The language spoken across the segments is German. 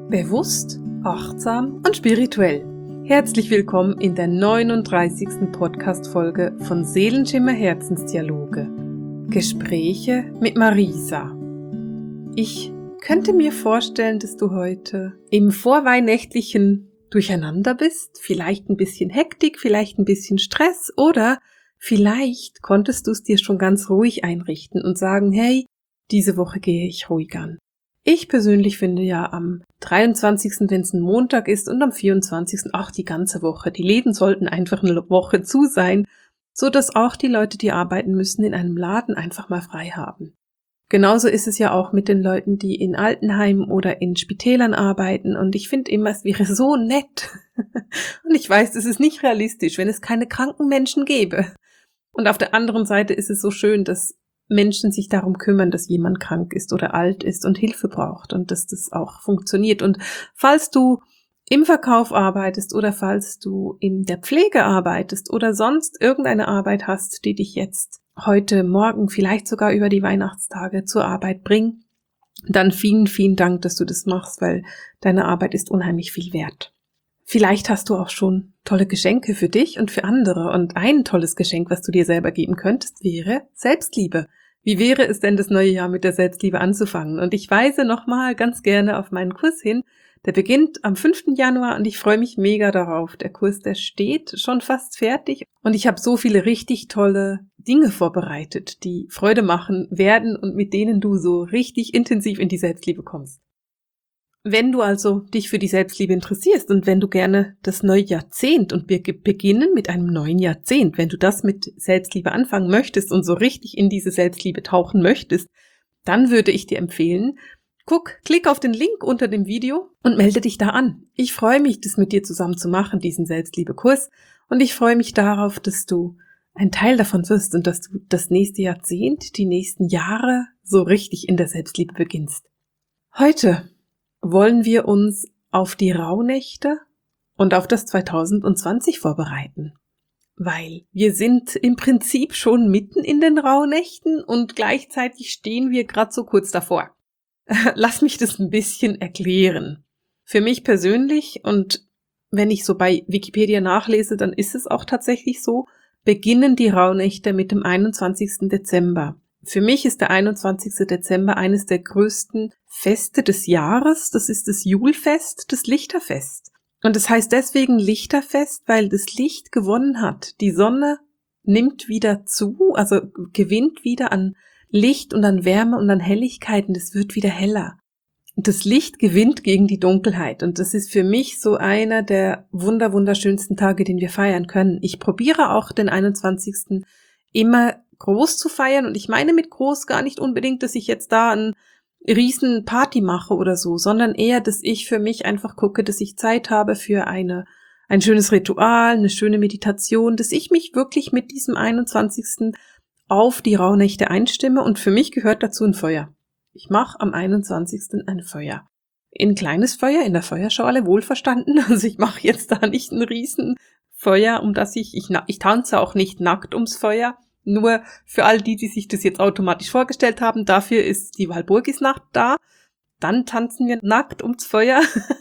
Bewusst, achtsam und spirituell. Herzlich willkommen in der 39. Podcast-Folge von Seelenschimmer Herzensdialoge. Gespräche mit Marisa. Ich könnte mir vorstellen, dass du heute im vorweihnachtlichen Durcheinander bist, vielleicht ein bisschen Hektik, vielleicht ein bisschen Stress oder vielleicht konntest du es dir schon ganz ruhig einrichten und sagen, hey, diese Woche gehe ich ruhig an. Ich persönlich finde ja am 23., wenn es ein Montag ist und am 24. auch die ganze Woche. Die Läden sollten einfach eine Woche zu sein, so dass auch die Leute, die arbeiten müssen, in einem Laden einfach mal frei haben. Genauso ist es ja auch mit den Leuten, die in Altenheimen oder in Spitälern arbeiten und ich finde immer, es wäre so nett. Und ich weiß, es ist nicht realistisch, wenn es keine kranken Menschen gäbe. Und auf der anderen Seite ist es so schön, dass Menschen sich darum kümmern, dass jemand krank ist oder alt ist und Hilfe braucht und dass das auch funktioniert. Und falls du im Verkauf arbeitest oder falls du in der Pflege arbeitest oder sonst irgendeine Arbeit hast, die dich jetzt heute, morgen, vielleicht sogar über die Weihnachtstage zur Arbeit bringt, dann vielen, vielen Dank, dass du das machst, weil deine Arbeit ist unheimlich viel wert. Vielleicht hast du auch schon tolle Geschenke für dich und für andere und ein tolles Geschenk, was du dir selber geben könntest, wäre Selbstliebe. Wie wäre es denn, das neue Jahr mit der Selbstliebe anzufangen? Und ich weise nochmal ganz gerne auf meinen Kurs hin. Der beginnt am 5. Januar und ich freue mich mega darauf. Der Kurs, der steht schon fast fertig und ich habe so viele richtig tolle Dinge vorbereitet, die Freude machen werden und mit denen du so richtig intensiv in die Selbstliebe kommst. Wenn du also dich für die Selbstliebe interessierst und wenn du gerne das neue Jahrzehnt und wir beginnen mit einem neuen Jahrzehnt, wenn du das mit Selbstliebe anfangen möchtest und so richtig in diese Selbstliebe tauchen möchtest, dann würde ich dir empfehlen, klick auf den Link unter dem Video und melde dich da an. Ich freue mich, das mit dir zusammen zu machen, diesen Selbstliebe-Kurs, und ich freue mich darauf, dass du ein Teil davon wirst und dass du das nächste Jahrzehnt, die nächsten Jahre so richtig in der Selbstliebe beginnst. Heute wollen wir uns auf die Rauhnächte und auf das 2020 vorbereiten. Weil wir sind im Prinzip schon mitten in den Rauhnächten und gleichzeitig stehen wir gerade so kurz davor. Lass mich das ein bisschen erklären. Für mich persönlich, und wenn ich so bei Wikipedia nachlese, dann ist es auch tatsächlich so, beginnen die Rauhnächte mit dem 21. Dezember. Für mich ist der 21. Dezember eines der größten Feste des Jahres. Das ist das Julfest, das Lichterfest. Und es heißt deswegen Lichterfest, weil das Licht gewonnen hat. Die Sonne nimmt wieder zu, also gewinnt wieder an Licht und an Wärme und an Helligkeit und es wird wieder heller. Und das Licht gewinnt gegen die Dunkelheit und das ist für mich so einer der wunderschönsten Tage, den wir feiern können. Ich probiere auch den 21. immer groß zu feiern und ich meine mit groß gar nicht unbedingt, dass ich jetzt da eine riesen Party mache oder so, sondern eher, dass ich für mich einfach gucke, dass ich Zeit habe für ein schönes Ritual, eine schöne Meditation, dass ich mich wirklich mit diesem 21. auf die Rauhnächte einstimme und für mich gehört dazu ein Feuer. Ich mache am 21. ein Feuer. Ein kleines Feuer in der Feuerschale, wohlverstanden. Also ich mache jetzt da nicht ein riesen Feuer, um das ich tanze auch nicht nackt ums Feuer. Nur für all die sich das jetzt automatisch vorgestellt haben, dafür ist die Walpurgisnacht da. Dann tanzen wir nackt ums Feuer.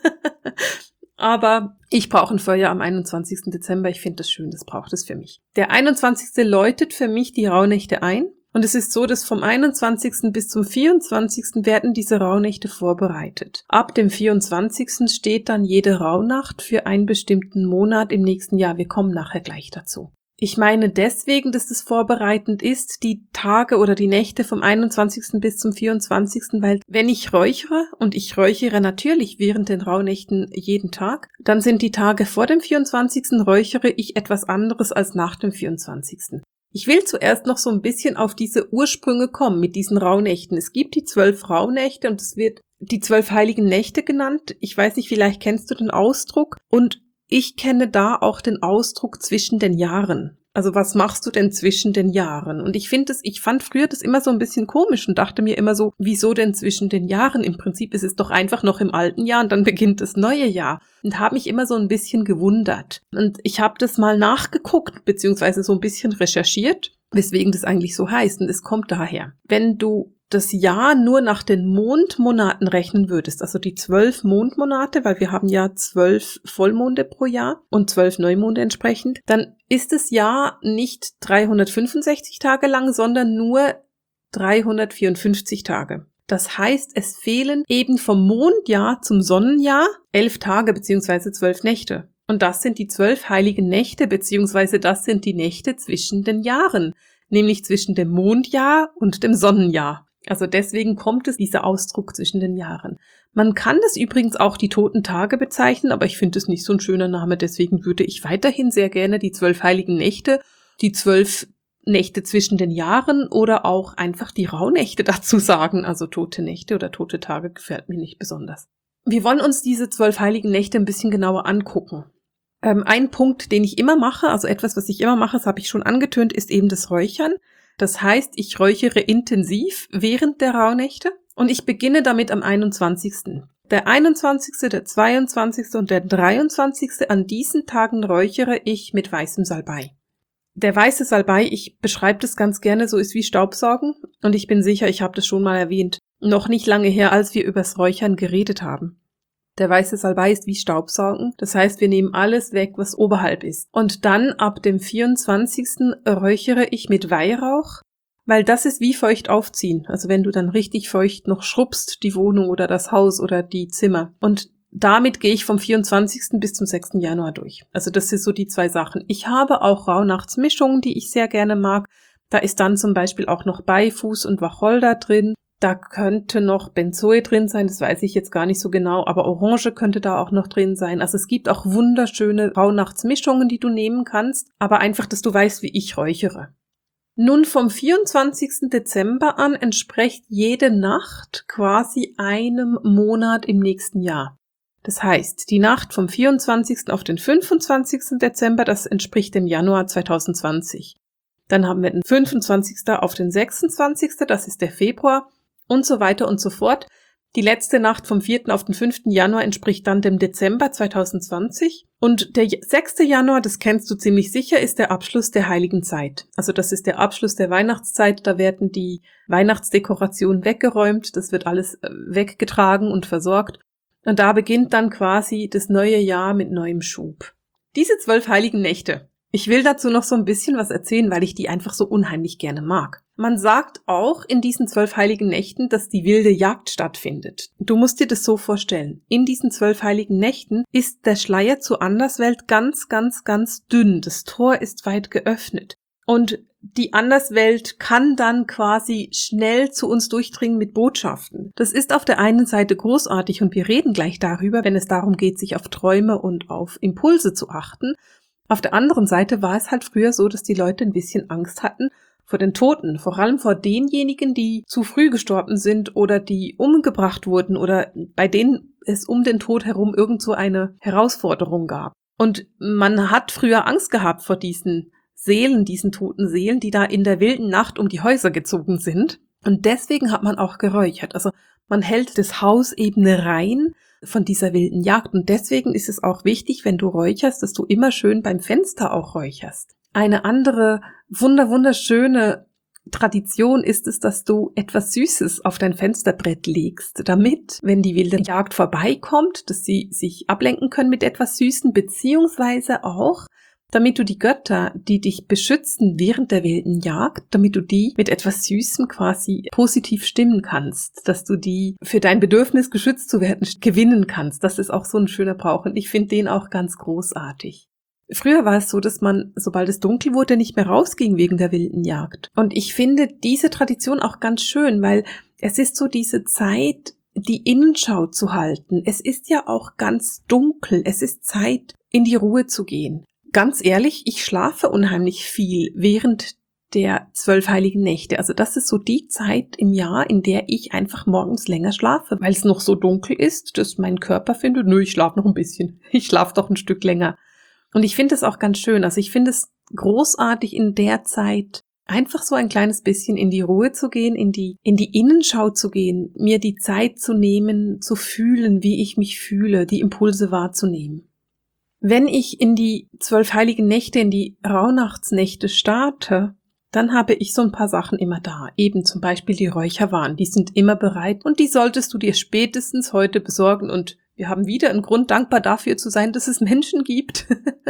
Aber ich brauche ein Feuer am 21. Dezember. Ich finde das schön, das braucht es für mich. Der 21. läutet für mich die Rauhnächte ein. Und es ist so, dass vom 21. bis zum 24. werden diese Rauhnächte vorbereitet. Ab dem 24. steht dann jede Rauhnacht für einen bestimmten Monat im nächsten Jahr. Wir kommen nachher gleich dazu. Ich meine deswegen, dass das vorbereitend ist, die Tage oder die Nächte vom 21. bis zum 24., weil wenn ich räuchere, und ich räuchere natürlich während den Rauhnächten jeden Tag, dann sind die Tage vor dem 24. räuchere ich etwas anderes als nach dem 24. Ich will zuerst noch so ein bisschen auf diese Ursprünge kommen mit diesen Rauhnächten. Es gibt die 12 Rauhnächte und es wird die 12 heiligen Nächte genannt. Ich weiß nicht, vielleicht kennst du den Ausdruck und ich kenne da auch den Ausdruck zwischen den Jahren. Also was machst du denn zwischen den Jahren? Und ich fand früher das immer so ein bisschen komisch und dachte mir immer so, wieso denn zwischen den Jahren? Im Prinzip ist es doch einfach noch im alten Jahr und dann beginnt das neue Jahr. Und habe mich immer so ein bisschen gewundert. Und ich habe das mal nachgeguckt, beziehungsweise so ein bisschen recherchiert, weswegen das eigentlich so heißt. Und es kommt daher. Wenn du das Jahr nur nach den Mondmonaten rechnen würdest, also die 12 Mondmonate, weil wir haben ja 12 Vollmonde pro Jahr und 12 Neumonde entsprechend, dann ist das Jahr nicht 365 Tage lang, sondern nur 354 Tage. Das heißt, es fehlen eben vom Mondjahr zum Sonnenjahr 11 Tage bzw. 12 Nächte. Und das sind die 12 heiligen Nächte bzw. das sind die Nächte zwischen den Jahren, nämlich zwischen dem Mondjahr und dem Sonnenjahr. Also deswegen kommt es dieser Ausdruck zwischen den Jahren. Man kann das übrigens auch die toten Tage bezeichnen, aber ich finde es nicht so ein schöner Name, deswegen würde ich weiterhin sehr gerne die 12 heiligen Nächte, die 12 Nächte zwischen den Jahren oder auch einfach die Rauhnächte dazu sagen. Also tote Nächte oder tote Tage gefällt mir nicht besonders. Wir wollen uns diese 12 heiligen Nächte ein bisschen genauer angucken. Ein Punkt, den ich immer mache, also etwas, was ich immer mache, das habe ich schon angetönt, ist eben das Räuchern. Das heißt, ich räuchere intensiv während der Rauhnächte und ich beginne damit am 21. Der 21., der 22. und der 23. an diesen Tagen räuchere ich mit weißem Salbei. Der weiße Salbei, ich beschreibe das ganz gerne, so ist wie Staubsaugen und ich bin sicher, ich habe das schon mal erwähnt, noch nicht lange her, als wir übers Räuchern geredet haben. Der weiße Salbei ist wie Staubsaugen, das heißt, wir nehmen alles weg, was oberhalb ist. Und dann ab dem 24. räuchere ich mit Weihrauch, weil das ist wie feucht aufziehen. Also wenn du dann richtig feucht noch schrubbst, die Wohnung oder das Haus oder die Zimmer. Und damit gehe ich vom 24. bis zum 6. Januar durch. Also das sind so die zwei Sachen. Ich habe auch Rauhnachtsmischungen, die ich sehr gerne mag. Da ist dann zum Beispiel auch noch Beifuß und Wacholder drin. Da könnte noch Benzoe drin sein, das weiß ich jetzt gar nicht so genau, aber Orange könnte da auch noch drin sein. Also es gibt auch wunderschöne Rauhnachtsmischungen, die du nehmen kannst, aber einfach, dass du weißt, wie ich räuchere. Nun, vom 24. Dezember an entspricht jede Nacht quasi einem Monat im nächsten Jahr. Das heißt, die Nacht vom 24. auf den 25. Dezember, das entspricht dem Januar 2020. Dann haben wir den 25. auf den 26., das ist der Februar und so weiter und so fort. Die letzte Nacht vom 4. auf den 5. Januar entspricht dann dem Dezember 2020. Und der 6. Januar, das kennst du ziemlich sicher, ist der Abschluss der Heiligen Zeit. Also das ist der Abschluss der Weihnachtszeit. Da werden die Weihnachtsdekorationen weggeräumt. Das wird alles weggetragen und versorgt. Und da beginnt dann quasi das neue Jahr mit neuem Schub. Diese 12 heiligen Nächte. Ich will dazu noch so ein bisschen was erzählen, weil ich die einfach so unheimlich gerne mag. Man sagt auch in diesen 12 heiligen Nächten, dass die wilde Jagd stattfindet. Du musst dir das so vorstellen. In diesen 12 heiligen Nächten ist der Schleier zur Anderswelt ganz, ganz, ganz dünn. Das Tor ist weit geöffnet. Und die Anderswelt kann dann quasi schnell zu uns durchdringen mit Botschaften. Das ist auf der einen Seite großartig und wir reden gleich darüber, wenn es darum geht, sich auf Träume und auf Impulse zu achten. Auf der anderen Seite war es halt früher so, dass die Leute ein bisschen Angst hatten vor den Toten, vor allem vor denjenigen, die zu früh gestorben sind oder die umgebracht wurden oder bei denen es um den Tod herum irgend so eine Herausforderung gab. Und man hat früher Angst gehabt vor diesen Seelen, diesen toten Seelen, die da in der wilden Nacht um die Häuser gezogen sind. Und deswegen hat man auch geräuchert. Also man hält das Haus eben rein von dieser wilden Jagd. Und deswegen ist es auch wichtig, wenn du räucherst, dass du immer schön beim Fenster auch räucherst. Eine andere wunderschöne Tradition ist es, dass du etwas Süßes auf dein Fensterbrett legst, damit, wenn die wilde Jagd vorbeikommt, dass sie sich ablenken können mit etwas Süßen, beziehungsweise auch, damit du die Götter, die dich beschützen während der wilden Jagd, damit du die mit etwas Süßem quasi positiv stimmen kannst, dass du die für dein Bedürfnis, geschützt zu werden, gewinnen kannst. Das ist auch so ein schöner Brauch und ich finde den auch ganz großartig. Früher war es so, dass man, sobald es dunkel wurde, nicht mehr rausging wegen der wilden Jagd. Und ich finde diese Tradition auch ganz schön, weil es ist so diese Zeit, die Innenschau zu halten. Es ist ja auch ganz dunkel. Es ist Zeit, in die Ruhe zu gehen. Ganz ehrlich, ich schlafe unheimlich viel während der 12 heiligen Nächte. Also das ist so die Zeit im Jahr, in der ich einfach morgens länger schlafe, weil es noch so dunkel ist, dass mein Körper findet, nö, ich schlafe noch ein bisschen. Ich schlafe doch ein Stück länger. Und ich finde es auch ganz schön. Also ich finde es großartig in der Zeit, einfach so ein kleines bisschen in die Ruhe zu gehen, in die Innenschau zu gehen, mir die Zeit zu nehmen, zu fühlen, wie ich mich fühle, die Impulse wahrzunehmen. Wenn ich in die 12 heiligen Nächte, in die Rauhnachtsnächte starte, dann habe ich so ein paar Sachen immer da. Eben zum Beispiel die Räucherwaren, die sind immer bereit und die solltest du dir spätestens heute besorgen. Und wir haben wieder einen Grund, dankbar dafür zu sein, dass es Menschen gibt,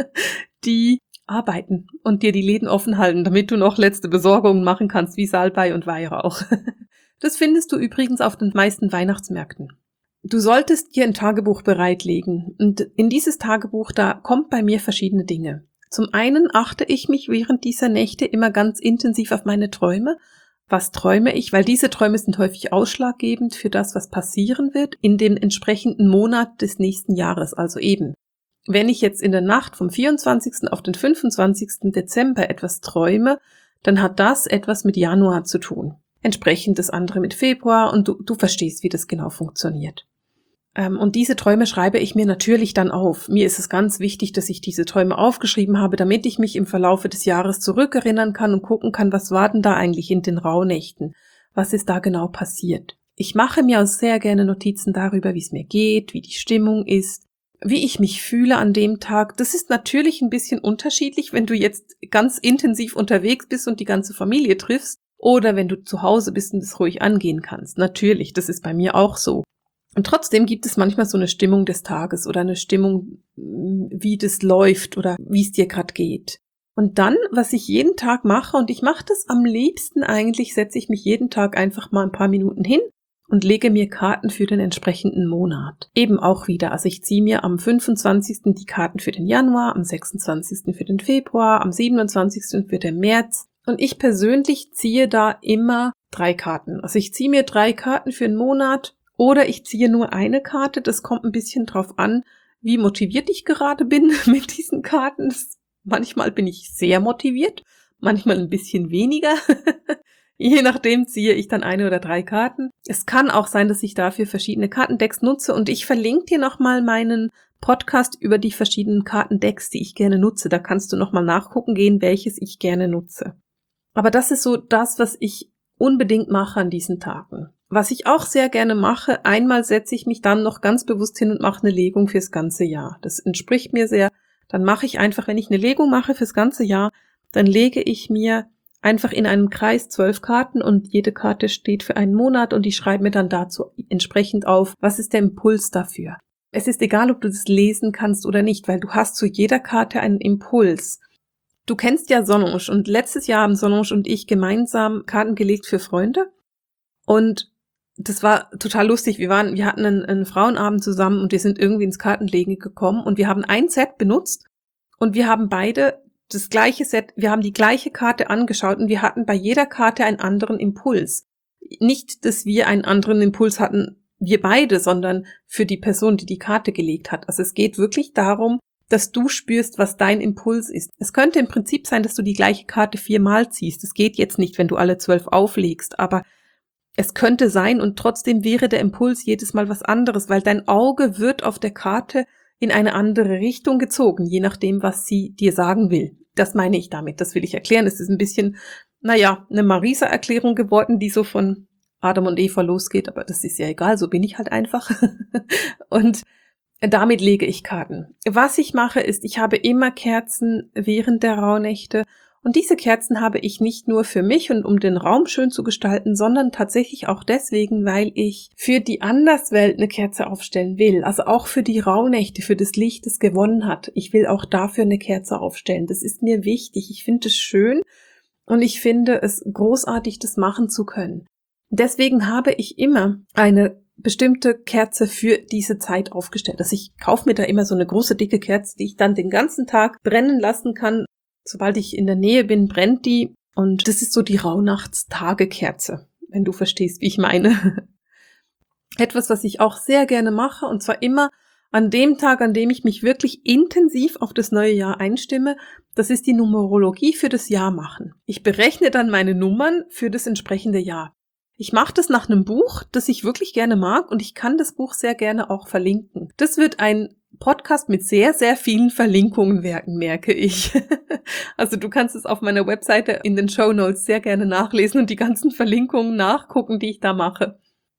die arbeiten und dir die Läden offen halten, damit du noch letzte Besorgungen machen kannst, wie Salbei und Weihrauch. Das findest du übrigens auf den meisten Weihnachtsmärkten. Du solltest dir ein Tagebuch bereitlegen und in dieses Tagebuch, da kommt bei mir verschiedene Dinge. Zum einen achte ich mich während dieser Nächte immer ganz intensiv auf meine Träume. Was träume ich? Weil diese Träume sind häufig ausschlaggebend für das, was passieren wird in dem entsprechenden Monat des nächsten Jahres. Also eben, wenn ich jetzt in der Nacht vom 24. auf den 25. Dezember etwas träume, dann hat das etwas mit Januar zu tun. Entsprechend das andere mit Februar und du verstehst, wie das genau funktioniert. Und diese Träume schreibe ich mir natürlich dann auf. Mir ist es ganz wichtig, dass ich diese Träume aufgeschrieben habe, damit ich mich im Verlaufe des Jahres zurückerinnern kann und gucken kann, was war denn da eigentlich in den Rauhnächten? Was ist da genau passiert? Ich mache mir auch sehr gerne Notizen darüber, wie es mir geht, wie die Stimmung ist, wie ich mich fühle an dem Tag. Das ist natürlich ein bisschen unterschiedlich, wenn du jetzt ganz intensiv unterwegs bist und die ganze Familie triffst oder wenn du zu Hause bist und es ruhig angehen kannst. Natürlich, das ist bei mir auch so. Und trotzdem gibt es manchmal so eine Stimmung des Tages oder eine Stimmung, wie das läuft oder wie es dir gerade geht. Und dann, was ich jeden Tag mache, und ich mache das am liebsten eigentlich, setze ich mich jeden Tag einfach mal ein paar Minuten hin und lege mir Karten für den entsprechenden Monat. Eben auch wieder, also ich ziehe mir am 25. die Karten für den Januar, am 26. für den Februar, am 27. für den März. Und ich persönlich ziehe da immer 3 Karten. Also ich ziehe mir 3 Karten für einen Monat. Oder ich ziehe nur eine Karte, das kommt ein bisschen drauf an, wie motiviert ich gerade bin mit diesen Karten. Manchmal bin ich sehr motiviert, manchmal ein bisschen weniger. Je nachdem ziehe ich dann 1 oder 3 Karten. Es kann auch sein, dass ich dafür verschiedene Kartendecks nutze und ich verlinke dir nochmal meinen Podcast über die verschiedenen Kartendecks, die ich gerne nutze. Da kannst du nochmal nachgucken gehen, welches ich gerne nutze. Aber das ist so das, was ich unbedingt mache an diesen Tagen. Was ich auch sehr gerne mache, einmal setze ich mich dann noch ganz bewusst hin und mache eine Legung fürs ganze Jahr. Das entspricht mir sehr. Dann mache ich einfach, wenn ich eine Legung mache fürs ganze Jahr, dann lege ich mir einfach in einem Kreis 12 Karten und jede Karte steht für einen Monat und ich schreibe mir dann dazu entsprechend auf, was ist der Impuls dafür. Es ist egal, ob du das lesen kannst oder nicht, weil du hast zu jeder Karte einen Impuls. Du kennst ja Solange und letztes Jahr haben Solange und ich gemeinsam Karten gelegt für Freunde und das war total lustig. Wir hatten einen Frauenabend zusammen und wir sind irgendwie ins Kartenlegen gekommen und wir haben ein Set benutzt und wir haben beide das gleiche Set, wir haben die gleiche Karte angeschaut und wir hatten bei jeder Karte einen anderen Impuls. Nicht, dass wir einen anderen Impuls hatten, wir beide, sondern für die Person, die die Karte gelegt hat. Also es geht wirklich darum, dass du spürst, was dein Impuls ist. Es könnte im Prinzip sein, dass du die gleiche Karte 4-mal ziehst. Das geht jetzt nicht, wenn du alle 12 auflegst, aber es könnte sein und trotzdem wäre der Impuls jedes Mal was anderes, weil dein Auge wird auf der Karte in eine andere Richtung gezogen, je nachdem, was sie dir sagen will. Das meine ich damit, das will ich erklären. Es ist ein bisschen, eine Marisa-Erklärung geworden, die so von Adam und Eva losgeht, aber das ist ja egal, so bin ich halt einfach. Und damit lege ich Karten. Was ich mache ist, ich habe immer Kerzen während der Rauhnächte. Und diese Kerzen habe ich nicht nur für mich und um den Raum schön zu gestalten, sondern tatsächlich auch deswegen, weil ich für die Anderswelt eine Kerze aufstellen will. Also auch für die Rauhnächte, für das Licht, das gewonnen hat. Ich will auch dafür eine Kerze aufstellen. Das ist mir wichtig. Ich finde es schön und ich finde es großartig, das machen zu können. Deswegen habe ich immer eine bestimmte Kerze für diese Zeit aufgestellt. Also ich kaufe mir da immer so eine große, dicke Kerze, die ich dann den ganzen Tag brennen lassen kann. Sobald ich in der Nähe bin, brennt die und das ist so die Rauhnachtstagekerze, wenn du verstehst, wie ich meine. Etwas, was ich auch sehr gerne mache und zwar immer an dem Tag, an dem ich mich wirklich intensiv auf das neue Jahr einstimme, das ist die Numerologie für das Jahr machen. Ich berechne dann meine Nummern für das entsprechende Jahr. Ich mache das nach einem Buch, das ich wirklich gerne mag und ich kann das Buch sehr gerne auch verlinken. Das wird ein Podcast mit sehr, sehr vielen Verlinkungen werden, merke ich. Also du kannst es auf meiner Webseite in den Shownotes sehr gerne nachlesen und die ganzen Verlinkungen nachgucken, die ich da mache.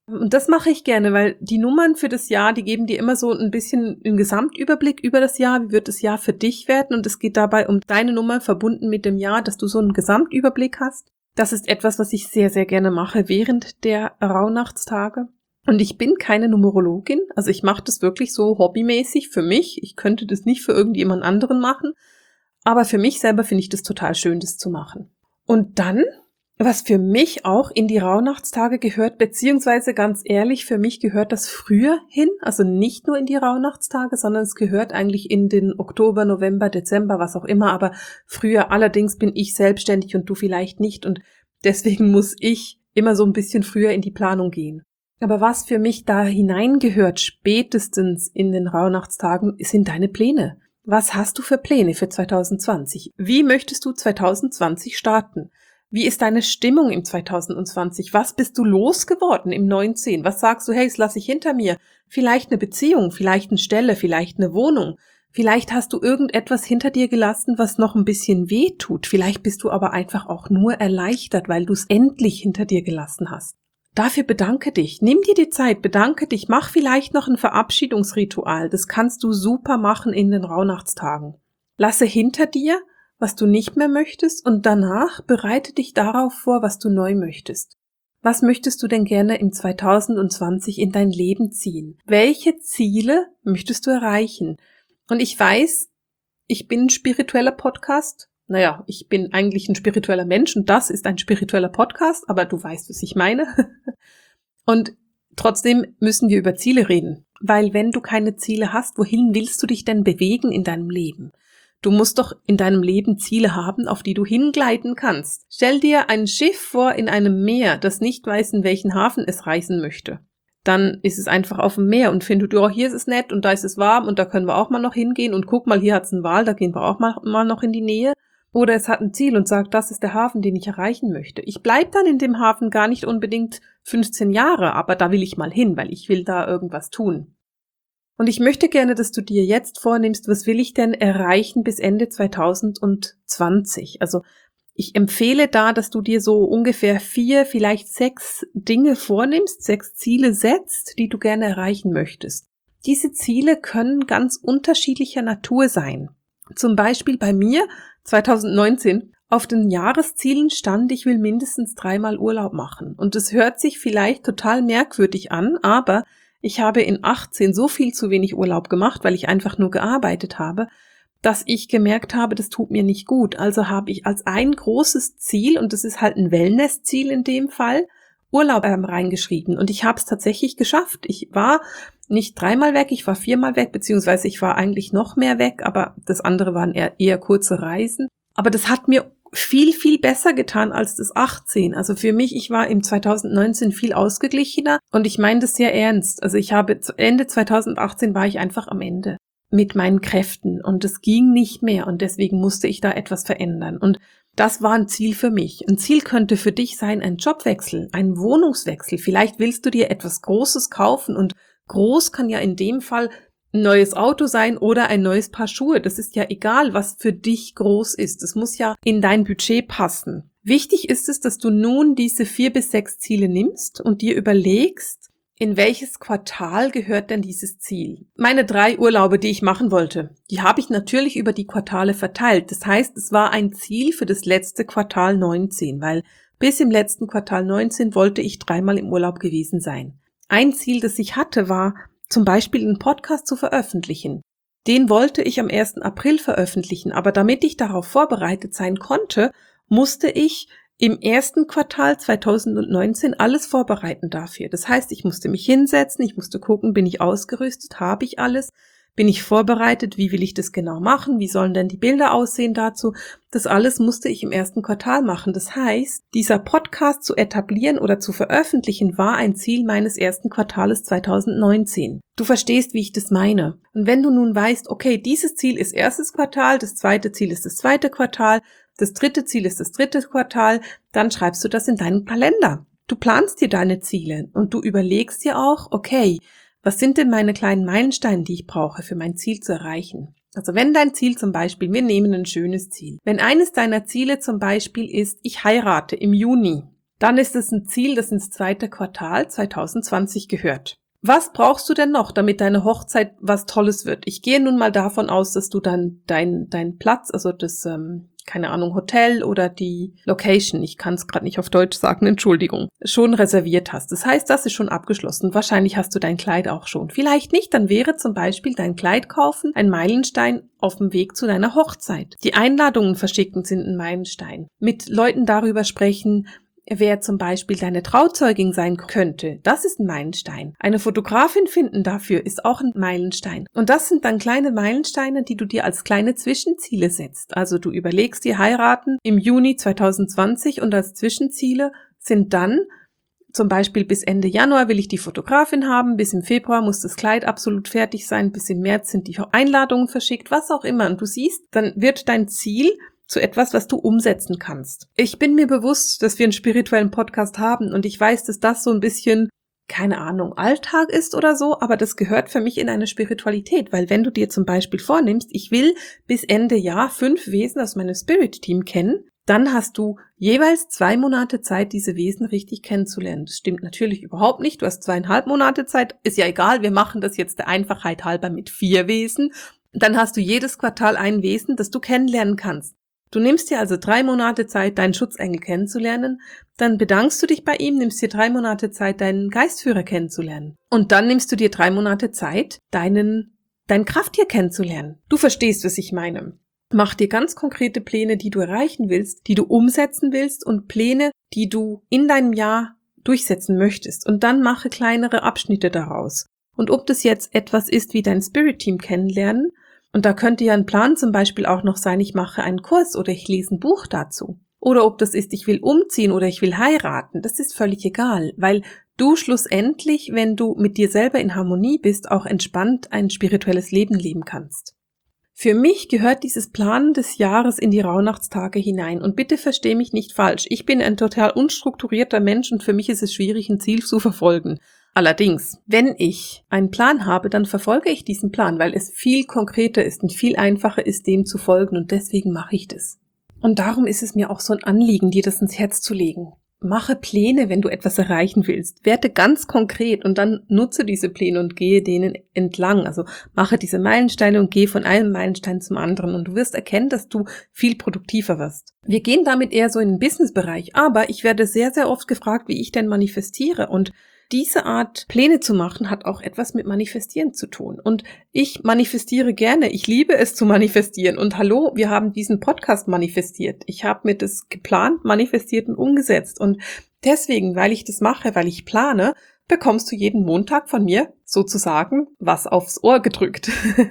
Und das mache ich gerne, weil die Nummern für das Jahr, die geben dir immer so ein bisschen einen Gesamtüberblick über das Jahr. Wie wird das Jahr für dich werden? Und es geht dabei um deine Nummer verbunden mit dem Jahr, dass du so einen Gesamtüberblick hast. Das ist etwas, was ich sehr, sehr gerne mache während der Rauhnachtstage. Und ich bin keine Numerologin, also ich mache das wirklich so hobbymäßig für mich. Ich könnte das nicht für irgendjemand anderen machen, aber für mich selber finde ich das total schön, das zu machen. Und dann, was für mich auch in die Rauhnachtstage gehört, beziehungsweise ganz ehrlich, für mich gehört das früher hin, also nicht nur in die Rauhnachtstage, sondern es gehört eigentlich in den Oktober, November, Dezember, was auch immer, aber früher allerdings bin ich selbstständig und du vielleicht nicht und deswegen muss ich immer so ein bisschen früher in die Planung gehen. Aber was für mich da hineingehört, spätestens in den Rauhnachtstagen, sind deine Pläne. Was hast du für Pläne für 2020? Wie möchtest du 2020 starten? Wie ist deine Stimmung im 2020? Was bist du losgeworden im 19? Was sagst du, hey, das lasse ich hinter mir? Vielleicht eine Beziehung, vielleicht eine Stelle, vielleicht eine Wohnung. Vielleicht hast du irgendetwas hinter dir gelassen, was noch ein bisschen weh tut. Vielleicht bist du aber einfach auch nur erleichtert, weil du es endlich hinter dir gelassen hast. Dafür bedanke dich. Nimm dir die Zeit, bedanke dich. Mach vielleicht noch ein Verabschiedungsritual. Das kannst du super machen in den Rauhnachtstagen. Lasse hinter dir, was du nicht mehr möchtest und danach bereite dich darauf vor, was du neu möchtest. Was möchtest du denn gerne im 2020 in dein Leben ziehen? Welche Ziele möchtest du erreichen? Und ich weiß, ich bin ein spiritueller Podcast. Naja, ich bin eigentlich ein spiritueller Mensch und das ist ein spiritueller Podcast, aber du weißt, was ich meine. Und trotzdem müssen wir über Ziele reden, weil wenn du keine Ziele hast, wohin willst du dich denn bewegen in deinem Leben? Du musst doch in deinem Leben Ziele haben, auf die du hingleiten kannst. Stell dir ein Schiff vor in einem Meer, das nicht weiß, in welchen Hafen es reisen möchte. Dann ist es einfach auf dem Meer und findet, ja, hier ist es nett und da ist es warm und da können wir auch mal noch hingehen und guck mal, hier hat's einen Wal, da gehen wir auch mal noch in die Nähe. Oder es hat ein Ziel und sagt, das ist der Hafen, den ich erreichen möchte. Ich bleib dann in dem Hafen gar nicht unbedingt 15 Jahre, aber da will ich mal hin, weil ich will da irgendwas tun. Und ich möchte gerne, dass du dir jetzt vornimmst, was will ich denn erreichen bis Ende 2020? Also ich empfehle da, dass du dir so ungefähr 4, vielleicht 6 Dinge vornimmst, 6 Ziele setzt, die du gerne erreichen möchtest. Diese Ziele können ganz unterschiedlicher Natur sein. Zum Beispiel bei mir 2019 auf den Jahreszielen stand, ich will mindestens 3-mal Urlaub machen. Und es hört sich vielleicht total merkwürdig an, aber ich habe in 18 so viel zu wenig Urlaub gemacht, weil ich einfach nur gearbeitet habe, dass ich gemerkt habe, das tut mir nicht gut. Also habe ich als ein großes Ziel, und das ist halt ein Wellness-Ziel in dem Fall, Urlaub reingeschrieben. Und ich habe es tatsächlich geschafft. Ich war nicht 3-mal weg, ich war 4-mal weg, beziehungsweise ich war eigentlich noch mehr weg, aber das andere waren eher kurze Reisen. Aber das hat mir viel, viel besser getan als das 18. Also für mich, ich war im 2019 viel ausgeglichener und ich meine das sehr ernst. Also ich habe Ende 2018 war ich einfach am Ende mit meinen Kräften und es ging nicht mehr und deswegen musste ich da etwas verändern. Und das war ein Ziel für mich. Ein Ziel könnte für dich sein, ein Jobwechsel, ein Wohnungswechsel. Vielleicht willst du dir etwas Großes kaufen und groß kann ja in dem Fall ein neues Auto sein oder ein neues Paar Schuhe. Das ist ja egal, was für dich groß ist. Es muss ja in dein Budget passen. Wichtig ist es, dass du nun diese 4 bis 6 Ziele nimmst und dir überlegst, in welches Quartal gehört denn dieses Ziel? Meine 3 Urlaube, die ich machen wollte, die habe ich natürlich über die Quartale verteilt. Das heißt, es war ein Ziel für das letzte Quartal 19, weil bis im letzten Quartal 19 wollte ich 3-mal im Urlaub gewesen sein. Ein Ziel, das ich hatte, war zum Beispiel einen Podcast zu veröffentlichen. Den wollte ich am 1. April veröffentlichen, aber damit ich darauf vorbereitet sein konnte, musste ich im ersten Quartal 2019 alles vorbereiten dafür. Das heißt, ich musste mich hinsetzen, ich musste gucken, bin ich ausgerüstet, habe ich alles, bin ich vorbereitet, wie will ich das genau machen, wie sollen denn die Bilder aussehen dazu. Das alles musste ich im ersten Quartal machen. Das heißt, dieser Podcast zu etablieren oder zu veröffentlichen war ein Ziel meines ersten Quartales 2019. Du verstehst, wie ich das meine. Und wenn du nun weißt, okay, dieses Ziel ist erstes Quartal, das zweite Ziel ist das zweite Quartal, das dritte Ziel ist das dritte Quartal, dann schreibst du das in deinen Kalender. Du planst dir deine Ziele und du überlegst dir auch, okay, was sind denn meine kleinen Meilensteine, die ich brauche, für mein Ziel zu erreichen? Also wenn dein Ziel zum Beispiel, wir nehmen ein schönes Ziel. Wenn eines deiner Ziele zum Beispiel ist, ich heirate im Juni, dann ist es ein Ziel, das ins zweite Quartal 2020 gehört. Was brauchst du denn noch, damit deine Hochzeit was Tolles wird? Ich gehe nun mal davon aus, dass du dann dein Platz, also das, keine Ahnung, Hotel oder die Location, ich kann es gerade nicht auf Deutsch sagen, Entschuldigung, schon reserviert hast. Das heißt, das ist schon abgeschlossen. Wahrscheinlich hast du dein Kleid auch schon. Vielleicht nicht, dann wäre zum Beispiel dein Kleid kaufen ein Meilenstein auf dem Weg zu deiner Hochzeit. Die Einladungen verschicken sind ein Meilenstein. Mit Leuten darüber sprechen, wer zum Beispiel deine Trauzeugin sein könnte, das ist ein Meilenstein. Eine Fotografin finden dafür ist auch ein Meilenstein. Und das sind dann kleine Meilensteine, die du dir als kleine Zwischenziele setzt. Also du überlegst dir heiraten im Juni 2020 und als Zwischenziele sind dann zum Beispiel bis Ende Januar will ich die Fotografin haben, bis im Februar muss das Kleid absolut fertig sein, bis im März sind die Einladungen verschickt, was auch immer. Und du siehst, dann wird dein Ziel zu etwas, was du umsetzen kannst. Ich bin mir bewusst, dass wir einen spirituellen Podcast haben und ich weiß, dass das so ein bisschen, keine Ahnung, Alltag ist oder so, aber das gehört für mich in eine Spiritualität, weil wenn du dir zum Beispiel vornimmst, ich will bis Ende Jahr 5 Wesen aus meinem Spirit-Team kennen, dann hast du jeweils 2 Monate Zeit, diese Wesen richtig kennenzulernen. Das stimmt natürlich überhaupt nicht, du hast 2,5 Monate Zeit, ist ja egal, wir machen das jetzt der Einfachheit halber mit 4 Wesen, dann hast du jedes Quartal ein Wesen, das du kennenlernen kannst. Du nimmst dir also 3 Monate Zeit, deinen Schutzengel kennenzulernen, dann bedankst du dich bei ihm, nimmst dir 3 Monate Zeit, deinen Geistführer kennenzulernen. Und dann nimmst du dir 3 Monate Zeit, dein Krafttier kennenzulernen. Du verstehst, was ich meine. Mach dir ganz konkrete Pläne, die du erreichen willst, die du umsetzen willst und Pläne, die du in deinem Jahr durchsetzen möchtest. Und dann mache kleinere Abschnitte daraus. Und ob das jetzt etwas ist wie dein Spirit-Team kennenlernen, und da könnte ja ein Plan zum Beispiel auch noch sein, ich mache einen Kurs oder ich lese ein Buch dazu. Oder ob das ist, ich will umziehen oder ich will heiraten, das ist völlig egal, weil du schlussendlich, wenn du mit dir selber in Harmonie bist, auch entspannt ein spirituelles Leben leben kannst. Für mich gehört dieses Planen des Jahres in die Rauhnachtstage hinein und bitte versteh mich nicht falsch, ich bin ein total unstrukturierter Mensch und für mich ist es schwierig, ein Ziel zu verfolgen. Allerdings, wenn ich einen Plan habe, dann verfolge ich diesen Plan, weil es viel konkreter ist und viel einfacher ist, dem zu folgen und deswegen mache ich das. Und darum ist es mir auch so ein Anliegen, dir das ins Herz zu legen. Mache Pläne, wenn du etwas erreichen willst. Werde ganz konkret und dann nutze diese Pläne und gehe denen entlang. Also mache diese Meilensteine und gehe von einem Meilenstein zum anderen und du wirst erkennen, dass du viel produktiver wirst. Wir gehen damit eher so in den Businessbereich, aber ich werde sehr, sehr oft gefragt, wie ich denn manifestiere und diese Art Pläne zu machen, hat auch etwas mit Manifestieren zu tun. Und ich manifestiere gerne. Ich liebe es zu manifestieren. Und hallo, wir haben diesen Podcast manifestiert. Ich habe mir das geplant, manifestiert und umgesetzt. Und deswegen, weil ich das mache, weil ich plane, bekommst du jeden Montag von mir sozusagen was aufs Ohr gedrückt.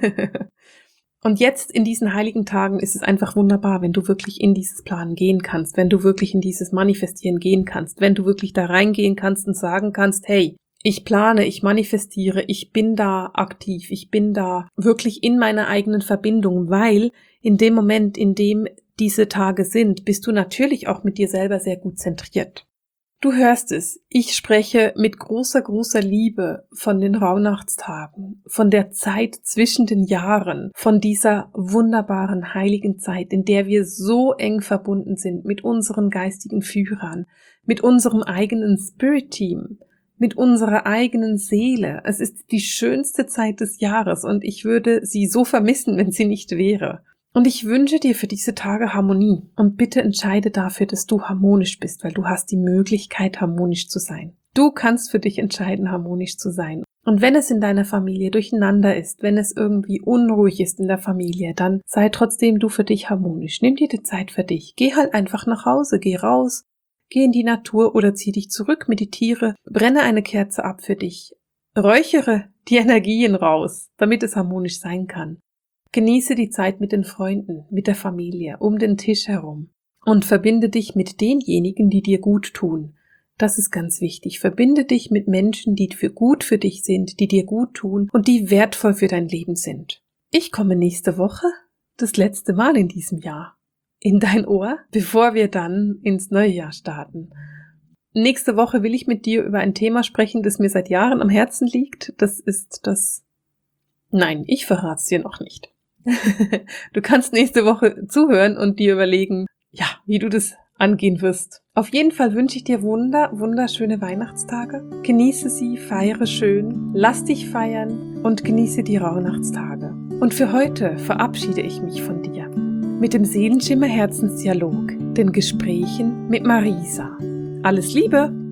Und jetzt in diesen heiligen Tagen ist es einfach wunderbar, wenn du wirklich in dieses Planen gehen kannst, wenn du wirklich in dieses Manifestieren gehen kannst, wenn du wirklich da reingehen kannst und sagen kannst, hey, ich plane, ich manifestiere, ich bin da aktiv, ich bin da wirklich in meiner eigenen Verbindung, weil in dem Moment, in dem diese Tage sind, bist du natürlich auch mit dir selber sehr gut zentriert. Du hörst es, ich spreche mit großer, großer Liebe von den Rauhnachtstagen, von der Zeit zwischen den Jahren, von dieser wunderbaren heiligen Zeit, in der wir so eng verbunden sind mit unseren geistigen Führern, mit unserem eigenen Spirit-Team, mit unserer eigenen Seele. Es ist die schönste Zeit des Jahres und ich würde sie so vermissen, wenn sie nicht wäre. Und ich wünsche dir für diese Tage Harmonie und bitte entscheide dafür, dass du harmonisch bist, weil du hast die Möglichkeit, harmonisch zu sein. Du kannst für dich entscheiden, harmonisch zu sein. Und wenn es in deiner Familie durcheinander ist, wenn es irgendwie unruhig ist in der Familie, dann sei trotzdem du für dich harmonisch. Nimm dir die Zeit für dich. Geh halt einfach nach Hause, geh raus, geh in die Natur oder zieh dich zurück, meditiere, brenne eine Kerze ab für dich. Räuchere die Energien raus, damit es harmonisch sein kann. Genieße die Zeit mit den Freunden, mit der Familie, um den Tisch herum und verbinde dich mit denjenigen, die dir gut tun. Das ist ganz wichtig. Verbinde dich mit Menschen, die gut für dich sind, die dir gut tun und die wertvoll für dein Leben sind. Ich komme nächste Woche, das letzte Mal in diesem Jahr, in dein Ohr, bevor wir dann ins neue Jahr starten. Nächste Woche will ich mit dir über ein Thema sprechen, das mir seit Jahren am Herzen liegt. Das ist das... Nein, ich verrate es dir noch nicht. Du kannst nächste Woche zuhören und dir überlegen, ja, wie du das angehen wirst. Auf jeden Fall wünsche ich dir wunderschöne Weihnachtstage. Genieße sie, feiere schön, lass dich feiern und genieße die Rauhnachtstage. Und für heute verabschiede ich mich von dir mit dem Seelenschimmer Herzensdialog, den Gesprächen mit Marisa. Alles Liebe!